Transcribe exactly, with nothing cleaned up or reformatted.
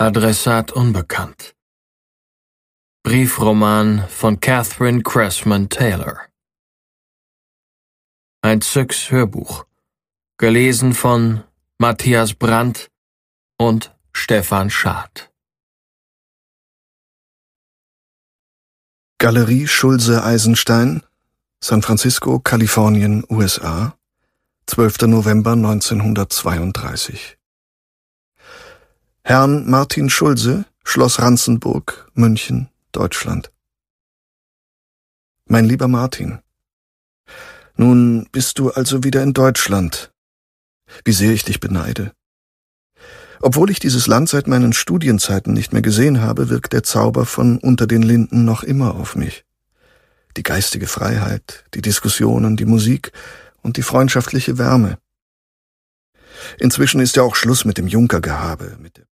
Adressat unbekannt. Briefroman von Catherine Cressman Taylor. Ein Zyx Hörbuch. Gelesen von Matthias Brandt und Stefan Schad. Galerie Schulze-Eisenstein, San Francisco, Kalifornien, U S A, zwölfter November neunzehnhundertzweiunddreißig. Herrn Martin Schulze, Schloss Ranzenburg, München, Deutschland. Mein lieber Martin, nun bist du also wieder in Deutschland. Wie sehr ich dich beneide. Obwohl ich dieses Land seit meinen Studienzeiten nicht mehr gesehen habe, wirkt der Zauber von Unter den Linden noch immer auf mich. Die geistige Freiheit, die Diskussionen, die Musik und die freundschaftliche Wärme. Inzwischen ist ja auch Schluss mit dem Junkergehabe, mit der